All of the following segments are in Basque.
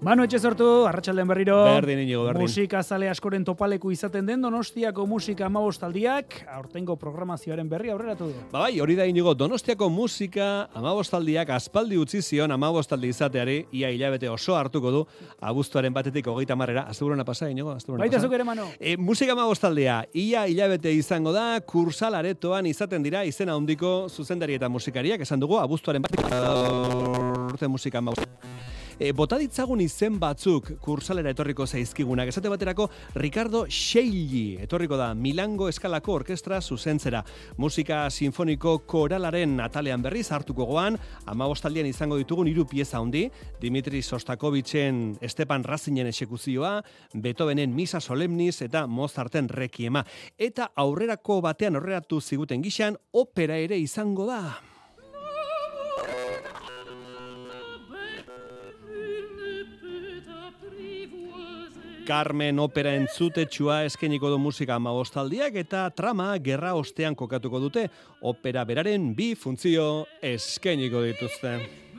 Manu Etxezortu, arratsaldean berriro. Berdin, Inigo, berdin. Musika zale askoren topaleku izaten den Donostiako musika 15 aldiak, aurtengo programazioaren berri aurreratu du. Bai, hori da Inigo, Donostiako musika 15 aldiak aspaldi utzi zion 15 aldi izateari, ia hilabete oso hartuko du, abuztuaren batetik 30-era, asteburuna pasa, Inigo, asteburuna Baita pasa. zuk ere, Manu. Musika 15 aldia, ia hilabete izango da, kursal aretoan izaten dira, izena handiko zuzendari eta musikariak, esan dugu, abuztuaren batetik urte musika 15. Bota ditzagun izen batzuk kursalera etorriko zaizkigunak. Esate baterako, Ricardo Scegli etorriko da Milango Eskalako Orkestra zuzentzera. Musika sinfoniko koralaren atalean berriz hartuko goan, 15 aldian izango ditugun 3 pieza handi, Dimitri Sostakovitzen Stepan Razinen exekuzioa, Beethovenen Misa Solemnis eta Mozarten Requiema. Eta aurrerako batean aurreratu ziguten gixan, opera ere izango da. Carmen opera entzutetsua eskainiko du musika 15 aldiak eta trama gerra ostean kokatuko dute. Opera beraren 2 funtzio eskainiko dituzte.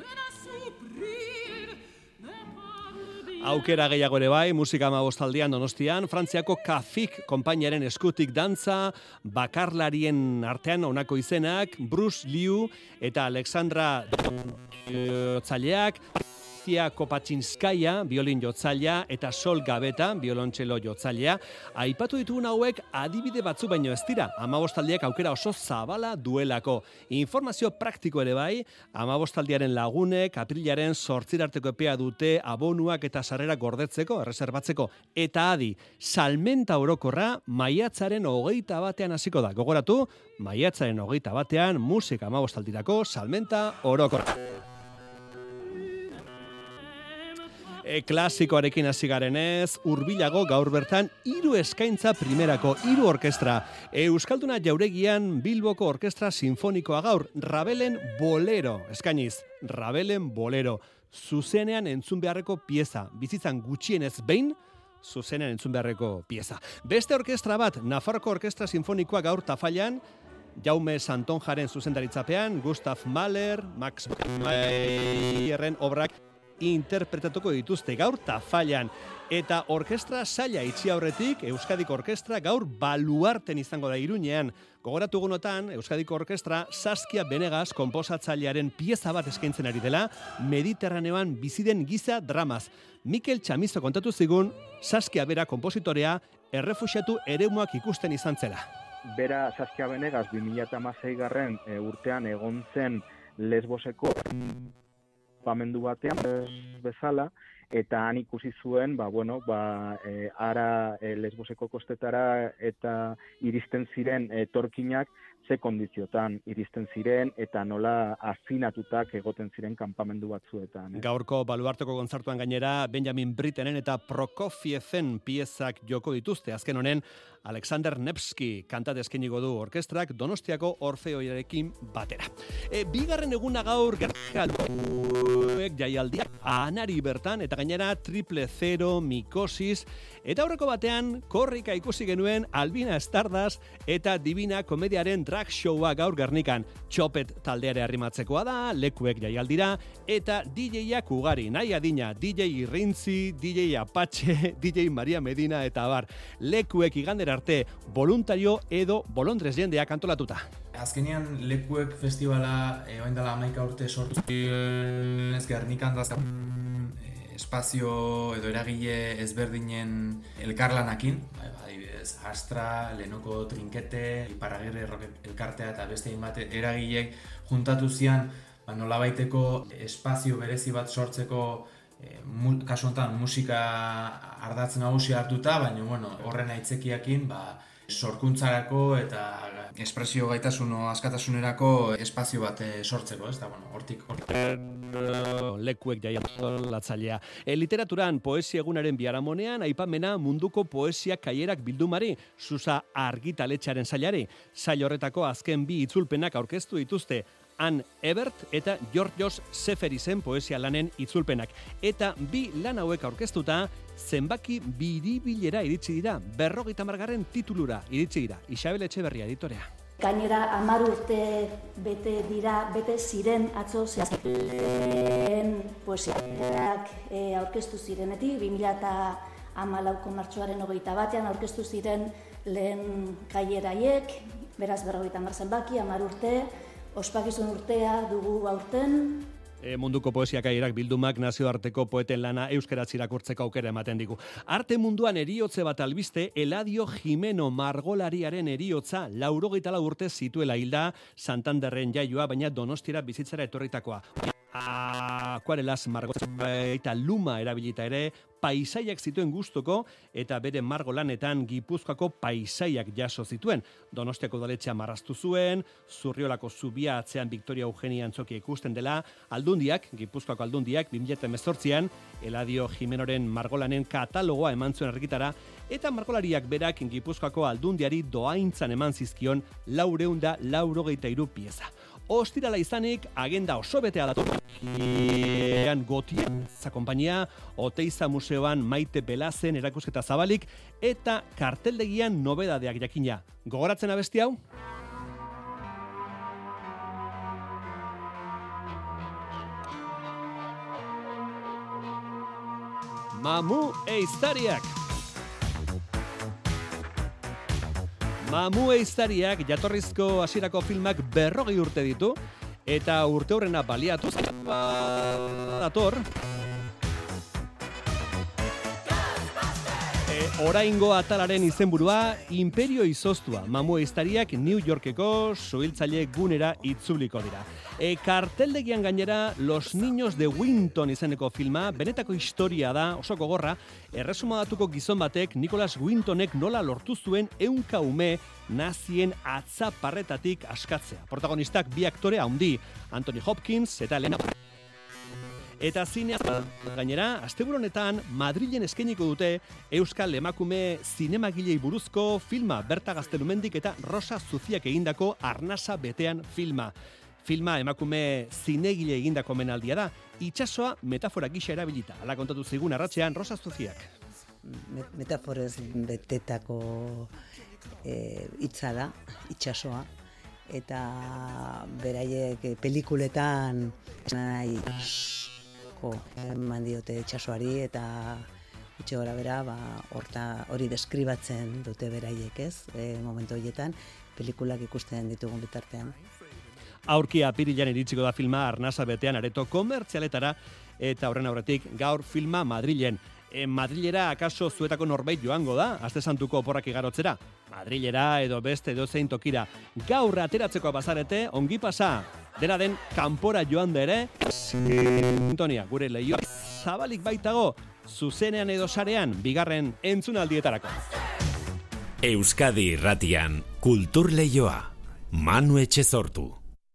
Aukera gehiago ere bai, musika 15 aldian Donostian, Frantziako Kafik konpainiaren eskutik dantza, bakarlarien artean honako izenak, Bruce Liu eta Alexandra jotzaileak, Kopatxinskaia, biolin jotzailea, eta Sol Gabeta, biolontxelo jotzailea. Aipatu ditugun hauek adibide batzu baino ez dira, 15 aldiak aukera oso zabala duelako. Informazio praktiko ere bai, 15 aldiaren lagunek, aprilaren 8 arteko epea dute abonuak eta sarrerak gordetzeko, erreserbatzeko. Eta adi, salmenta orokorra maiatzaren 21 hasiko da. Gogoratu, maiatzaren 21 musika 15 aldirako salmenta orokorra. Klasikoarekin hasi garenez, hurbilago gaur bertan 3 eskaintza primerako, 3 orkestra. Euskalduna Jauregian Bilboko Orkestra Sinfonikoa gaur, Rabelen Bolero, eskainiz, Rabelen Bolero. Zuzenean entzun beharreko pieza, bizitzan gutxienez behin, zuzenean entzun beharreko pieza. Beste orkestra bat, Nafarroko Orkestra Sinfonikoa gaur Tafallan, Jaume Santonjaren zuzendaritzapean, Gustav Mahler, Max Mayerren obrak interpretatuko dituzte gaur Tafallan. Eta orkestra saila itxi aurretik, Euskadiko Orkestra gaur Baluarten izango da Iruñean. Gogoratu egunotan, Euskadiko Orkestra Saskia Benegas konposatzailearen pieza bat eskaintzen ari dela, Mediterraneoan biziden giza dramaz. Mikel Chamizo kontatu zigun, Saskia bera konpositorea errefuxiatu eremuak ikusten izan zela. Bera Saskia Benegas 2016 urtean egon zen Lesboseko pamendu batean bezala, eta han ikusi zuen, ara Lesboseko kostetara eta iristen ziren etorkinak ze kondiziotan iristen ziren eta nola afinatutak egoten ziren kanpamendu batzuetan. Gaurko Baluarteko kontzertuan gainera Benjamin Brittenen eta Prokofieven piezak joko dituzte. Azken honen, Alexander Nevsky kantat eskainiko du orkestrak Donostiako Orfeoiarekin batera. Bigarren eguna gaur jaialdiak Anari bertan eta gainera 000, Mikosis, eta aurreko batean korrika ikusi genuen Albina Stardust eta Divina komediaren drag showa gaur Gernikan. Txopet taldeare arrimatzekoa da, lekuek jaialdira, eta DJ-ak ugari, nahi adina, DJ Irrintzi, DJ Apache, DJ Maria Medina eta bar. Lekuek igandera arte voluntario edo bolondrez jendeak antolatuta. Azkenean lekuek festivala oindala 11 urte sortu ez Gernikan dazka espazio edo eragile ezberdinen elkarlanakin, adibidez Astra, Lenoko Trinkete, Iparragirre elkartea eta beste hainbat eragilek juntatu zian nolabaiteko espazio berezi bat sortzeko, kasu honetan musika ardatz nagusi hartuta, baina horren aitzakiakin sorkuntzarako eta espresio gaitasun askatasunerako espazio bat sortzeko, ez da, hortik. Lekuek jaialdiatzailea. Literaturan poesia egunaren biharamonean aipamena munduko poesia kaierak bildumari, Susa argitaletxearen sailari. Sail horretako azken 2 itzulpenak aurkeztu dituzte, Ann Ebert eta Georgios Seferisen poesia lanen itzulpenak. Eta 2 lan hauek aurkeztuta, zenbaki biribilera iritsi dira, 50. titulura iritsi dira. Isabel Etxeberria editorea. Gainera 10 urte bete ziren atzo lehen poesiak aurkeztu zirenetik, 2014ko martxoaren 21ean aurkeztu ziren lehen kaileraiek, beraz 50 zenbaki, 10 urte, ospakizun urtea dugu aurten. Munduko poesia kaierak bildumak nazioarteko poeten lana euskaraz irakurtzeko aukera ematen digu. Arte munduan eriotze bat albiste, Eladio Jimeno margolariaren eriotza 84 urte zituela hilda, Santanderren jaioa, baina Donostiara bizitzara etorritakoa. Akuarelaz margola eta luma erabilita ere, paisaiak zituen gustuko eta bere margolanetan Gipuzkoako paisaiak jaso zituen. Donostiako udaletxea marraztu zuen, Zurriolako zubia atzean Victoria Eugenia antzokia ikusten dela, Gipuzkoako aldundiak 2018an Eladio Jimenoren margolanen katalogoa eman zuen argitara eta margolariak berak Gipuzkoako aldundiari doaintzan eman zizkion 483 pieza. Ostirala izanik, agenda oso betea dator. Gotiza konpainia, Oteiza Museoan Maite Belazen erakusketa zabalik, eta karteldegian nobedadeak jakina. Gogoratzen abesti hau? Mamu Ehiztariak. Mamu Ehiztariak jatorrizko hasierako filmak 40 urte ditu, eta urte horrena baliatuz dator. Oraingo atalaren izenburua Imperio Izoztua. Mamu Ehiztariak New Yorkeko suhiltzaile gunera itzuliko dira. Karteldegian gainera Los Niños de Winton izeneko filma, benetako historia da, oso gogorra, erresumatuko gizon batek Nicholas Wintonek nola lortu zuen 100 ume nazien atzaparretatik askatzea. Protagonistak bi aktore handi, Anthony Hopkins eta Elena. Eta zinea gainera, asteburu honetan Madrilen eskainiko dute Euskal emakume zinemagilei buruzko filma, Berta Gaztelumendik eta Rosa Zuziak egindako Arnasa betean filma. Filma emakume zinegile egindako omenaldia da, itsasoa metafora gisa erabilita. Hala kontatu zigun arratsean Rosa Zuziak. Metaforez betetako hitza da, itsasoa, eta beraiek pelikuletan nahi eman diote itsasoari eta itxe gora bera, hori deskribatzen dute beraiek, ez? Momentu horietan, pelikulak ikusten ditugun bitartean. Aurkia apirilean iritsiko da filma Arnasa betean areto komertzialetara, eta horren aurretik gaur filma Madrilen. Madrilera akaso zuetako norbait joango da, Aste Santuko oporrak igarotzera. Madrilera edo beste edozein tokira. Gaur ateratzeko bazarete, ongi pasa. Dena den, kanpora joan da ere, sintonia, gure lehioa zabalik baitago, zuzenean edo sarean, bigarren entzunaldietarako. Euskadi Irratian, Kultur Lehioa, Manu Etxezortu.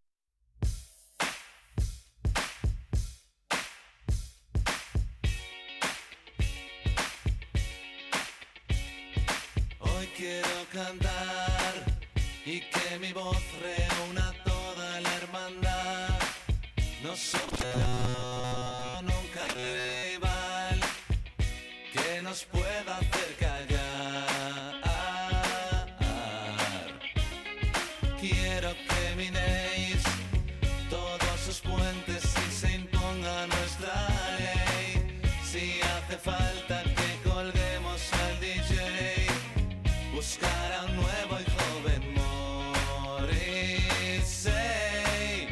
Cantar y que mi voz reúna toda la hermandad. No soy nunca rival que nos pueda hacer callar. Quiero que minéis todos sus puentes y se imponga nuestra ley. Si hace falta que colguemos al DJ, buscar a un nuevo y joven Morrissey.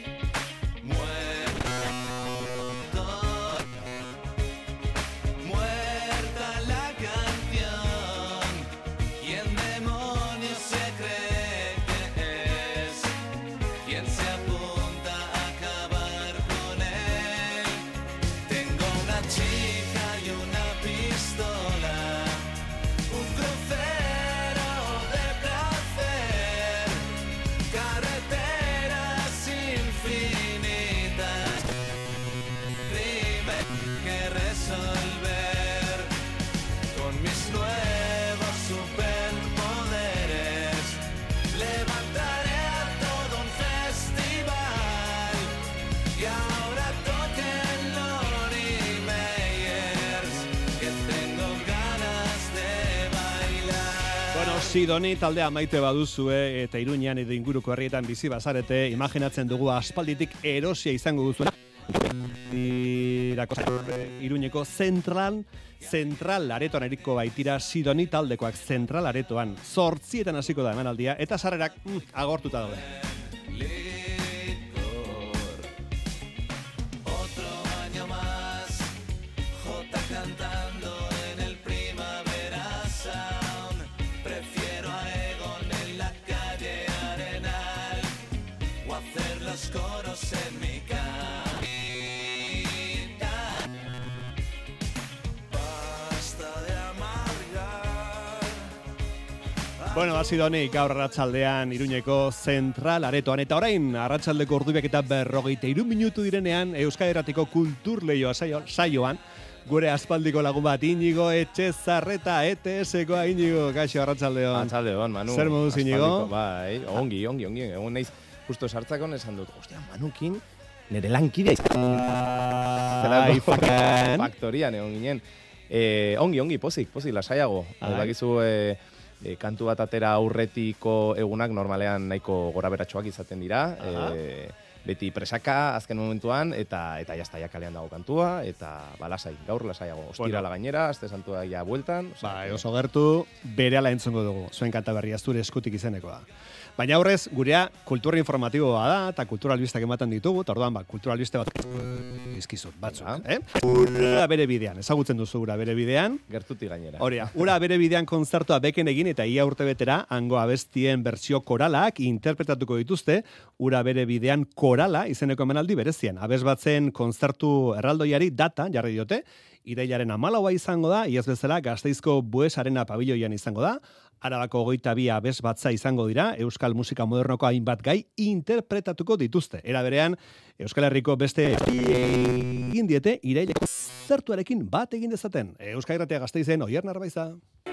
Muerta la canción. ¿Quién demonios se cree que es? ¿Quién se apunta a acabar con él? Tengo una chica y una Sidoni taldea maite baduzue eta Iruñean edo inguruko herrietan bizi bazarete, imaginatzen dugu aspalditik erosia izango duzuela. Iruñeko zentral aretoan eriko baitira Sidoni taldekoak zentral aretoan. 8:00 hasiko da emanaldia eta sarrerak agortuta daude. Bueno, Sidoni gaur arratsaldean Iruñeko zentral aretoan eta orain arratsaldeko ordubiak eta 43 minutu direnean Euskadi Irratiko kulturleioa saioan gure aspaldiko lagun bat Iñigo Etxezarreta ETS-koa. Iñigo, kaixo, arratsaldeon. Arratsaldeon, Manu. Zer moduz, Iñigo? Bai, ongi. Egon naiz justo sartzakon esan dut. Ostia, Manukin nere lankidea faktorian egon ginen. Ongi, pozik, lasaiago. Bakizu kantu bat atera aurretiko egunak normalean nahiko goraberatsuak izaten dira. Beti presaka azken momentuan eta jazta kalean dago kantua eta lasai, gaur lasaiago. Ostirala gainera, aste santua ja bueltan. Oso gertu berehala entzungo dugu. Zuen kanta berria zure eskutik izenekoa. Baina aurrez, gurea kultura informatiboa da eta kultura albistak ematen ditugu, eta orduan kultura albiste bat izkizut batzuk, Ura bere bidean, ezagutzen duzu Ura bere bidean. Gertutik gainera. Horia, Ura bere bidean kontzertua beken egin eta ia urte betera, hango abestien bertsio koralak interpretatuko dituzte, Ura bere bidean korala izeneko emanaldi berezian. Abes batzen kontzertu erraldoiari data jarri diote, irailaren 14 izango da, iaz bezala Gasteizko Bues Arena pabilloian izango da, Arabako 22 abes batza izango dira, euskal musika modernoko hainbat gai interpretatuko dituzte. Era berean, Euskal Herriko beste egin diete iraileko kontzertuarekin bat egin dezaten. Euskal Irratia Gasteizen, Oier Narbaiza.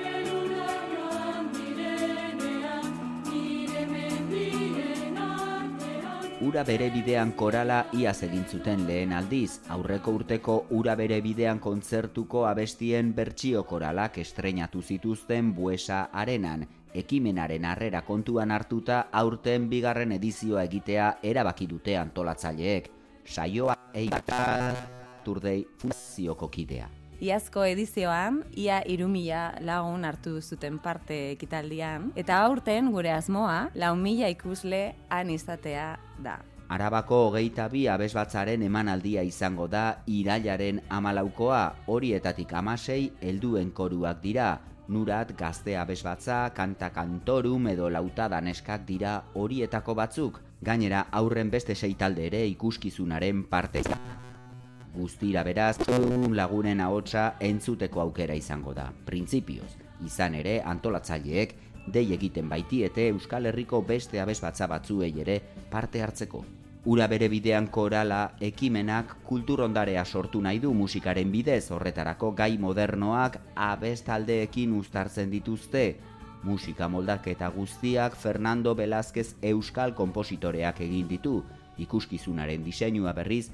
Ura bere bidean korala iaz egin zuten lehen aldiz, aurreko urteko Ura bere bidean kontzertuko abestien bertsio koralak estreinatu zituzten Buesa Arenan. Ekimenaren harrera kontuan hartuta aurten bigarren edizioa egitea erabaki dute antolatzaileek. Saioa Turdei funzioko kidea. Iazko edizioan, ia 3.000 lagun hartu zuten parte ekitaldian, eta aurten gure asmoa 4.000 ikusle han izatea da. Arabako 22 abesbatzaren emanaldia izango da irailaren 14koa, horietatik 16 helduen koruak dira. Nurat gazte abesbatza, kanta kantorum edo lauta daneskak dira horietako batzuk. Gainera aurren beste 6 talde ere ikuskizunaren parte. Guztira beraz, lagunen ahotsa entzuteko aukera izango da. Printzipioz, izan ere antolatzaileek dei egiten baitiete Euskal Herriko beste abesbatza batzuei ere parte hartzeko. Ura bere bidean korala ekimenak kulturondarea sortu nahi du musikaren bidez, horretarako gai modernoak abestaldeekin uztartzen dituzte. Musika moldaketa guztiak Fernando Velázquez euskal konpositoreak egin ditu. Ikuskizunaren diseinua berriz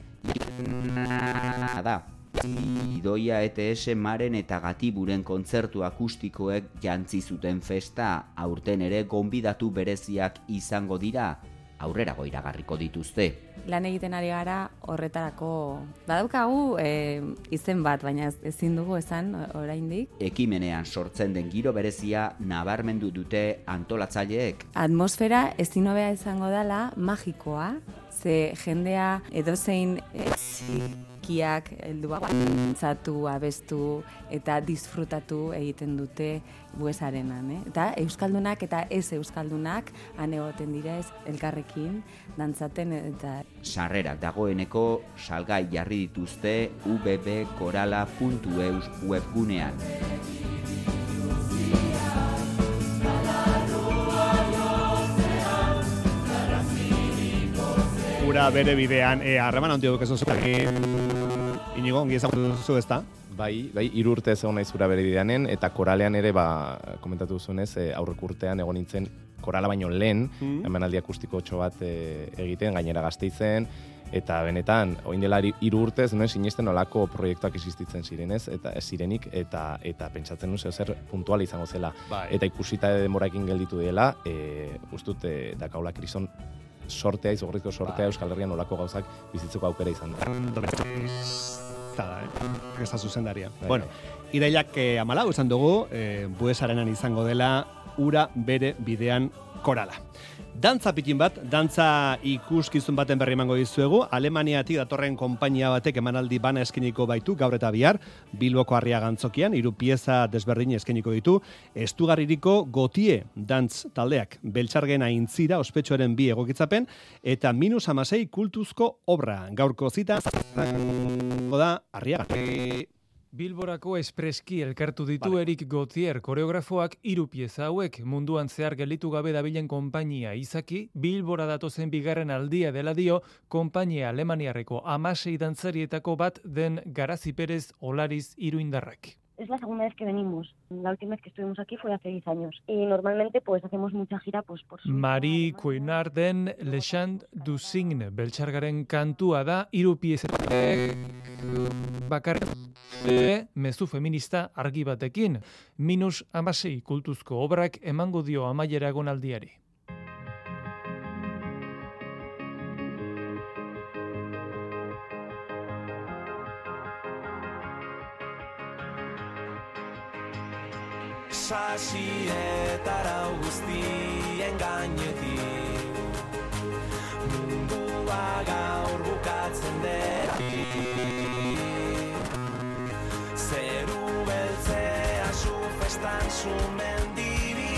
da. Idoia ETS Maren eta Gatiburen kontzertu akustikoek jantzi zuten festa, aurten ere gonbidatu bereziak izango dira, aurrerago iragarriko dituzte. Lan egiten ari gara horretarako badaukagu izen bat, baina ezin dugu esan oraindik. Ekimenean sortzen den giro berezia nabarmendu dute antolatzaileek. Atmosfera ezin hobea izango dela magikoa, ze jendea edozein kiak helduak zatu, abestu eta disfrutatu egiten dute Bues Arenan. Eta euskaldunak eta ez euskaldunak han egoten direz elkarrekin dantzaten eta sarrerak dagoeneko salgai jarri dituzte ubbkorala.eus webgunean. Ura bere bidean, harreman handia dukezu zuekin, Iñigo, ongi ezagutu ez da? Bai, 3 urte egon naiz Ura bere bideanen, eta koralean ere, komentatu zuzunez, aurreko urtean egon nintzen korala baino lehen, emanaldi akustiko bat egiten, gainera Gasteizen, Eta benetan, oin dela 3 urte ez nuen sinesten olako proiektuak existitzen zirenez, eta ez zirenik, eta pentsatzen nuen zer puntual izango zela. Eta ikusita denboraekin gelditu dela, ustut dakaula krison sortea, izugarrizko sortea Euskal Herrian olako gauzak bizitzeko aukera izan da. Ez da zuzendaria. Bueno, irailak 14 esan dugu, Buesarenan izango dela ura bere bidean korala. Dantza pikin bat, dantza ikuskizun baten berri emango dizuegu, Alemaniatik datorren konpainia batek emanaldi bana eskeniko baitu gaur eta bihar, Bilboko Arriaga Antzokian, 3 pieza desberdin eskeniko ditu, Estugarririko Gotie dantz taldeak, Beltxargen aintzira ospetsuaren 2 egokitzapen, eta -16 kultuzko obra, gaurko zita, da Arriaga. Bilborako espreski elkartu ditu Erik Gautier koreografoak 3 pieza hauek munduan zehar gelditu gabe dabilen konpainia izaki, Bilbora datozen bigarren aldia dela dio, konpainia alemaniarreko 16 dantzarietako bat den Garazi Perez Olariz Iruindarrak. Es la segunda vez que venimos. La última vez que estuvimos aquí fue hace 10 años. Y normalmente pues hacemos mucha gira pues por su... Marie Cuinarden Le Chant du Cygne Beltxargaren kantua da 3 piezetek bakar mezu feminista argi batekin. -16 kultuzko obrak emango dio amaiera egonaldiari. Sasietara guztien gainetik mundua gaur bukatzen dela zeru beltzea zu festan sumendibi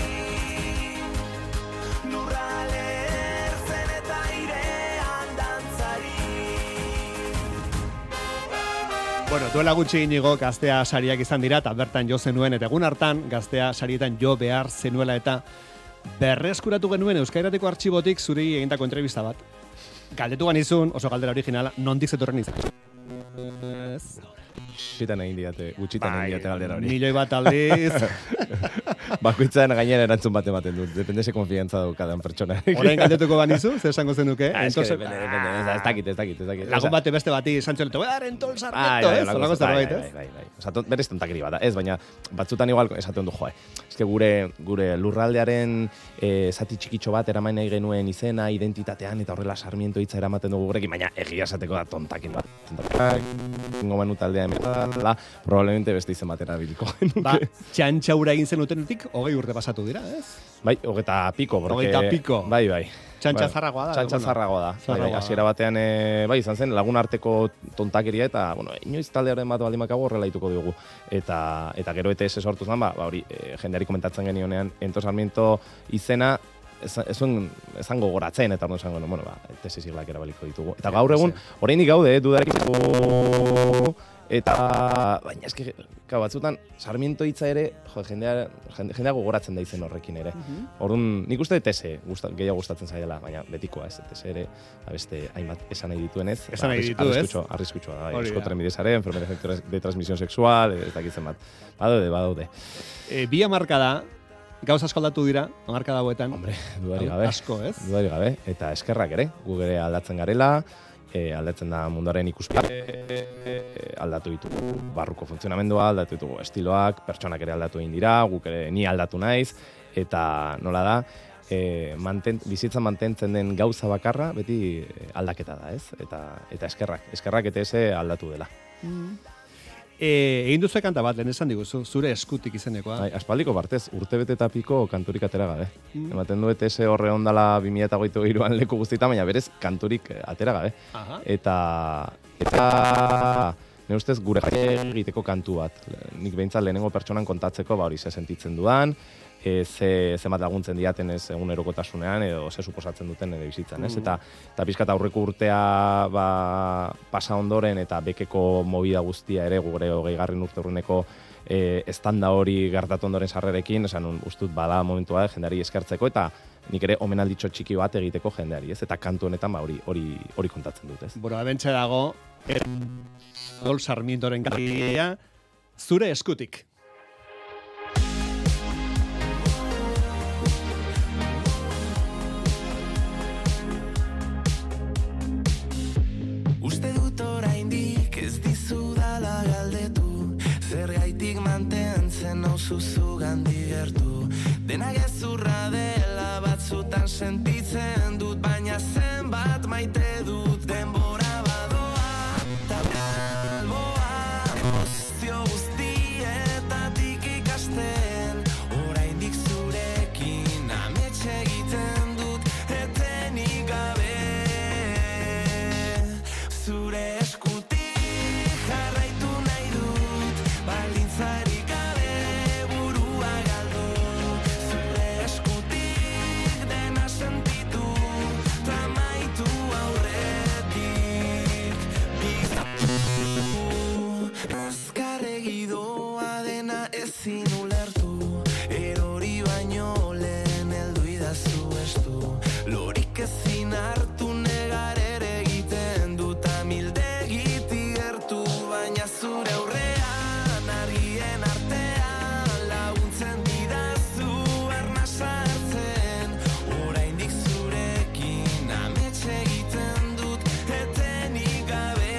lurrale ertzen eta airean dantzari. Bueno, duela gutxi inigo Gaztea sariak izan dira, eta bertan jo zenuen, eta egun hartan Gaztea sarietan jo behar zenuela, eta berreskuratu genuen Euskairateko artxibotik zuri egindako entrevista bat. Galdetu ganizun, oso galdera originala, nondik zetorren izan. Gutxitan egin diate galdera hori. Milioi bat aldiz. Bakoitzaren gainera erantzun bat ematen dut, depende ze konfiantza daukadan pertsona. Orain galdetuko banizu, zer esango zenuke? Ez dakit. Lagun bate beste bati santxoleto, rentol sarreto, ez? Zolako zerbait, ez? Bai. Osa, berez tontakeri bada, ez, baina batzutan igual esaten du, joe. Ez que gure lurraldearen zati txikitxo bat eramain nahi genuen izena, identitatean, eta horrela Sarmiento hitza eramaten dugu gurekin, baina egia esateko da tontakin bat. Gomenut taldea emezala, probablemente beste izen batera biliko genuke. Ba, txantxaura egin zenutenetik, 20 urte pasatu dira, ez? Bai, 20 piko. 20 piko. Bai. Txantxazarragoa da. Txantxazarragoa da. Hasiera batean, izan zen, lagun arteko tontakeria, eta, inoiz taldearen bat baldimakago horrela dituko dugu. Eta gero ETS sortu zen, hori, jendeari komentatzen genionean, Ento Sarmiento izena, ezango goratzen, eta orduan esango, ETS siglak erabaliko ditugu. Eta gaur egun, oraindik gaude, dudarik eta, baina eski, batzutan, Sarmiento hitza ere, jendea gogoratzen da izen horrekin ere. Orduan, nik uste ETS gehiago gustatzen zaiela, baina betikoa ez, ETS ere, abeste hainbat esan nahi dituen ez. Esan nahi ditu, ez? Arriskutxoa da, esko trenbidezaren, enfermedades de transmisión sexual, ez dakitzen bat. Badaude. Bi hamarkada, gauza asko aldatu dira, hamarkada hauetan. Hombre, dudarik gabe. Asko, ez? Dudarik gabe, eta eskerrak ere, gu ere aldatzen garela, aldatzen da munduaren ikuspegi, aldatu ditugu barruko funtzionamendua, aldatu ditugu estiloak, pertsonak ere aldatu egin dira, guk ere ni aldatu naiz, eta nola da, bizitzan mantentzen den gauza bakarra, beti aldaketa da, ez? Eta eskerrak ETS aldatu dela. Egin duzu kanta bat, lehen esan diguzu, zure eskutik izenekoa. Aspaldiko partez, urtebete eta piko kanturik atera gabe. Ematen du ETS horre ondala 2023an leku guztietan, baina berez kanturik atera gabe. Eta nire ustez gure jai egiteko kantu bat. Nik behintzat lehenengo pertsonan kontatzeko, hori ze sentitzen dudan, zenbat laguntzen diaten ez egunerokotasunean edo ze suposatzen duten ere bizitzan, ez? Eta pixkat aurreko urtea pasa ondoren eta bekeko movida guztia ere gure 20. urte urruneko estanda hori gertatu ondoren sarrerekin, esan ustut bada momentua jendeari eskertzeko eta nik ere omenalditxo txiki bat egiteko jendeari, ez? Eta kantu honetan hori kontatzen dut, ez? Bueno, abentxe dago Sarmientoren kantia zure eskutik. zergaitik mantentzen nauzu zugandik gertu. Dena gezurra dela batzutan sentitzen dut, baina zenbat maite dut denbora badoa. Ta alboa, emozio guztietatik ikasten, oraindik zurekin amets egiten dut, etenik gabe. Zure eskutik jarraitu nahi dut, baldintzarik gabe burua galdu. Zure eskutik dena sentitu, tamaitu aurretik bizatu. Azkarregi doa dena ezin ulertu, erori baino lehen heldu idazu estu. Lorik ezin hartu negar ere egiten dut amildegitik gertu, baina zure aurrean argien artean laguntzen didazu arnasa hartzen. Oraindik zurekin amets egiten dut, etenik gabe.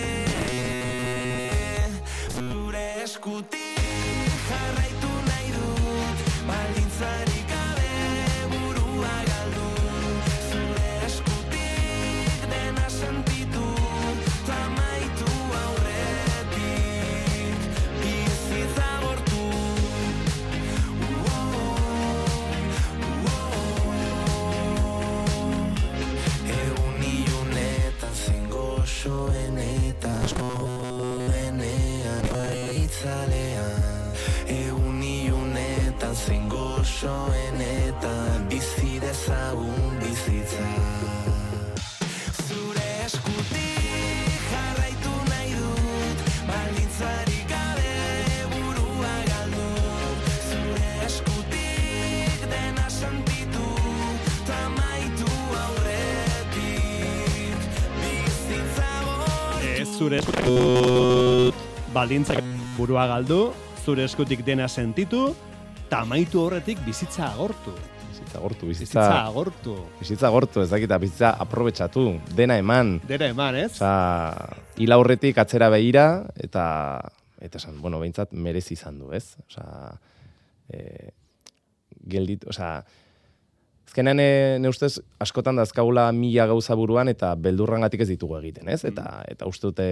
Zure eskutik jarraitu nahi dut, baldintzarik gabe burua galdu. Zure eskutik dena sentitu, tamaitu aurretik bizitza bortu. Egun ilunetan zein goxoen eta askoenean baitzalean. Egun ilunetan zein goxoenetan bizi dezagun bizitza. Zure eskutik jarraitu nahi dut, baldintzarik gabe burua galdu. Zure eskutik dena sentitu, tamaitu aurretik bizitza bortu. Zure eskutik baldintzak burua galdu, zure eskutik dena sentitu, tamaitu horretik bizitza agortu. Bizitza agortu, ez dakita, bizitza aprobetxatu, dena eman. Dena eman, ez? Hila horretik atzera behira, eta esan, bueno, behintzat merezi izan du, ez? Azkenean, ne ustez, askotan dazkagula 1000 gauza buruan, eta beldurrangatik ez ditugu egiten, ez? Eta uste dute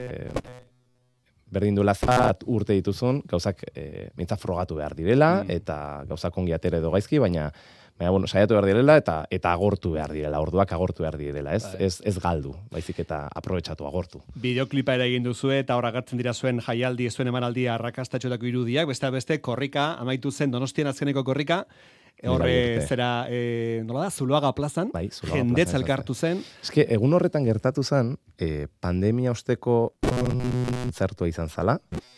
berdin duela urte dituzun, gauzak behintzat frogatu behar direla, eta gauzak ongi atere edo gaizki, baina bueno, saiatu behar direla eta agortu behar direla, orduak agortu behar direla, ez galdu, baizik eta aprobetxatu agortu. Bideoklipa ere egin duzu eta hor agertzen dira zuen jaialdi, zuen emanaldia arrakastatxotako irudiak, beste korrika, amaitu zen Donostian azkeneko korrika, horre zera, nola da, Zuloaga plazan, jendetza elkartu zen. Eske, egun horretan gertatu zen, pandemia osteko kontzertua izan zala,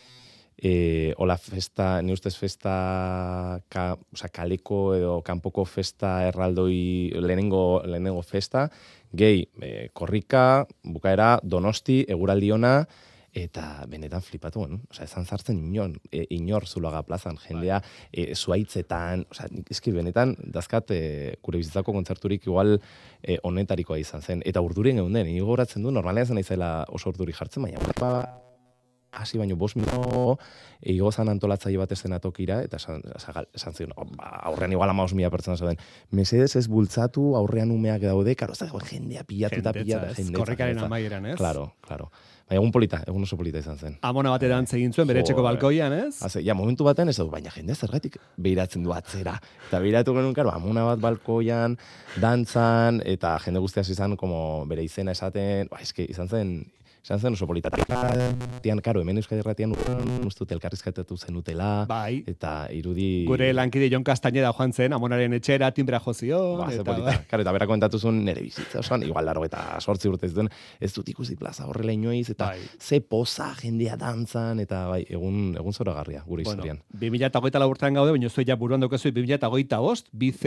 hola festa, ni ustez festa, kaleko edo kanpoko festa erraldoi lehenengo festa, gehi, korrika, bukaera, Donosti, eguraldiona, eta benetan flipatu, ezan zartzen inor Zuloaga plazan, jendea zuaitzetan, eski benetan dazkat gure bizitzako kontzerturik igual honetarikoa izan zen, eta urdurien geunden, nigo goratzen du, normalean zen naizela oso urduri jartzen, baina hasi baino 5 minuto igozan antolatzaile bat eszenatokira, eta esan zion, aurrean igual 15.000 pertsona zauden, mesedez ez bultzatu, aurrean umeak daude, karo, ez da jendea pilatu. Korrikaren amaieran, ez? Claro. Baina egun oso polita izan zen. Amona bat edantz egin zuen, bere etxeko balkoian, ez? Momentu batean ez du, baina jendea zergatik behiratzen du atzera. Eta behiratu genuen, karo, amona bat balkoian, dantzan, eta jende guztiaz izan, bere izena esaten, izan zen oso polita. Tian, karo, hemen Euskadi Irratian ustute elkarrizketatu zenutela, eta irudi... Gure lankide Jon Castañeda joan zen, amonaren etxera, timbra jozio. Eta bera kontatu zuen nere bizitza, osoan, igual 28 urte zituen, ez dut ikusi plaza horrela inoiz, eta ze poza jendea dantzan, eta egun zoragarria, gure historian. 2024 urtean gaude, baina zoi ja buruan daukazu 2025,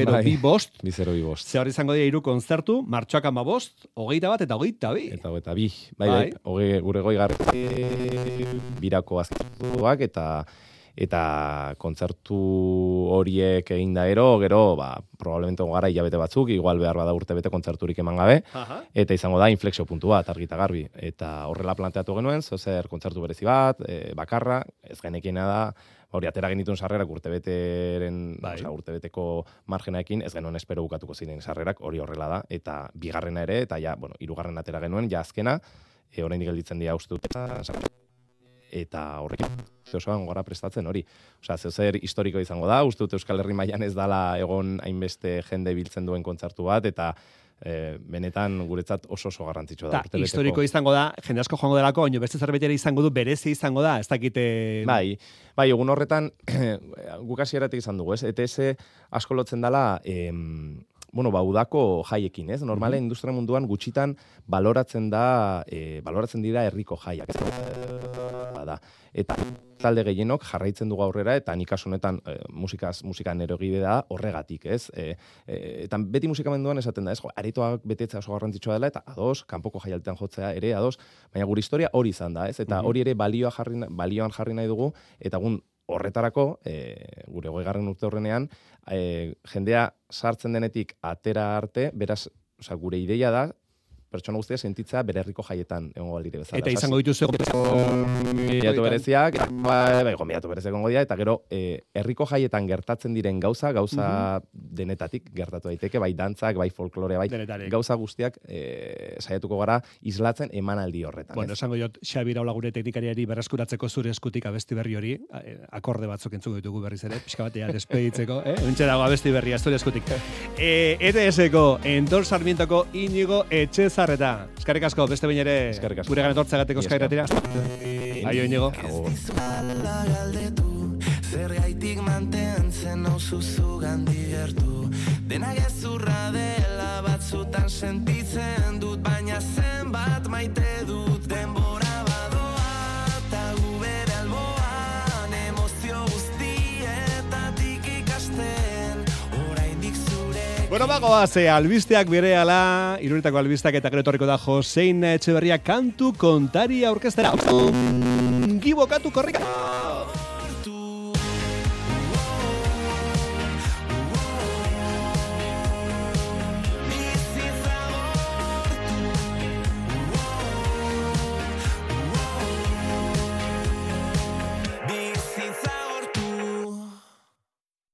2025. Ze hor izango dira 3 konzertu, martxoak 15, 21 eta 22. Eta 22, gure goi birako azkituak, eta eta kontzertu horiek egin da gero, probablemente gara hilabete batzuk, igual behar bada urtebete kontzerturik eman gabe, eta izango da inflexio puntu bat, argi eta garbi. Eta horrela planteatu genuen, zer kontzertu berezi bat, bakarra, ez genekiena da, hori atera genituen sarrerak urtebeteko margenaekin, ez genuen espero bukatuko ziren sarrerak, hori horrela da, eta bigarrena ere, eta hirugarren atera genuen, azkena, oraindik gelditzen dira uste dut, eta horrekin osoan gara prestatzen hori. Osea, zer historiko izango da, uste dut Euskal Herri mailan ez dala egon hainbeste jende biltzen duen kontzertu bat, eta benetan guretzat oso garrantzitsua da. Historiko izango da, jende asko joango delako, oino beste zerbait ere izango du, berezi izango da, ez dakite... Bai, egun horretan, guk hasieratik izan dugu, ez? ETS asko lotzen dela, udako jaiekin, ez? Normalen industria munduan gutxitan baloratzen dira herriko jaiak. Eta talde gehienok jarraitzen dugu aurrera, eta nik kasu honetan musikan erogide da horregatik, ez? Eta beti musikamenduan esaten da, ez? Aretoak betetzea oso garrantzitsua dela, eta ados, kanpoko jaialtean jotzea ere, ados, baina gure historia hori izan da, ez? Eta hori ere balioan jarri nahi dugu, eta horretarako, gure 20. urte horrenean, jendea sartzen denetik atera arte, beraz, gure ideia da, pertsona guztia sentitza bere herriko jaietan egongo balire bezala. Eta izango dituzu gonbidatu bereziak, gonbidatu bereziak egongo dira, eta gero herriko jaietan gertatzen diren gauza denetatik gertatu daiteke, bai dantzak, bai folklorea, bai gauza guztiak saiatuko gara islatzen emanaldi horretan. Bueno, esango jot, Xabi Iraola gure teknikariari berreskuratzeko zure eskutik abesti berri hori, akorde batzuk entzuko ditugu berriz ere, pixka batea despeditzeko, Untxe dago abesti berria, zure eskutik. ETS-eko, Entor Sarmientoko Inigo Etxezarreta. Eskerrik asko, beste behin ere gure gana etortzegateko Euskairatira. Aio, Inigo. Zergaitik mantentzen nauzu zugan digertu, dena gezurra dela batzutan sentitzen dut, baina zenbat maite dut denbora badoa, eta gu bere alboan emozio guztietatik ikasten, oraindik zure. Bueno, bagoaz, albisteak berehala, Iruñetako albisteak eta gero etorriko da Josein Etxeberria kantu kontari aurkeztera. Gibokatu korrika!